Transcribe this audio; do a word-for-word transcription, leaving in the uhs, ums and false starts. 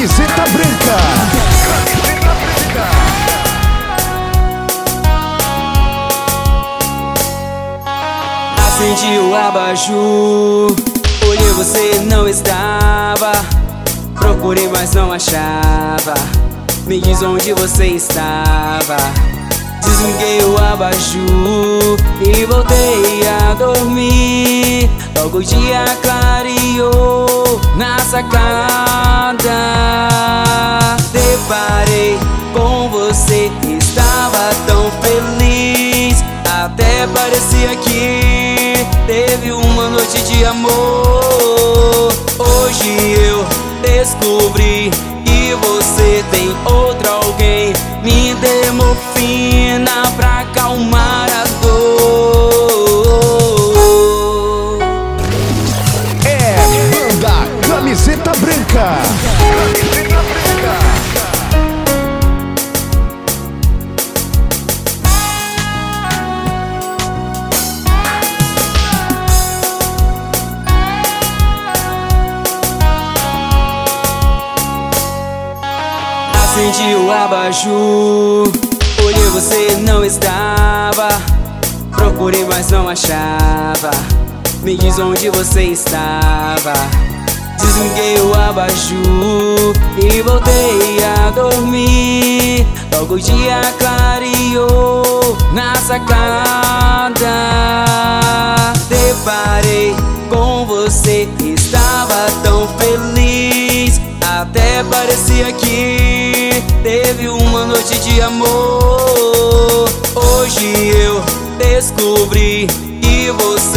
Camiseta branca. Camiseta branca. Acendi o abajur, olhei, você não estava. Procurei, mas não achava. Me diz onde você estava. Desliguei o abajur e voltei a dormir. Logo o dia clareou na sacada. Deparei com você, estava tão feliz. Até parecia que teve uma noite de amor. Hoje eu descobri que você tem outro alguém. Me dê morfina pra acalmar a dor. É banda Camiseta branca. Camiseta branca. Acendi o abajur, olhei, você não estava. Procurei, mas não achava. Me diz onde você estava. Desliguei o abajur e voltei a dormir. Logo o dia clareou na sacada. Deparei com você, estava tão feliz. Até parecia que teve uma noite de amor. Hoje eu descobri que você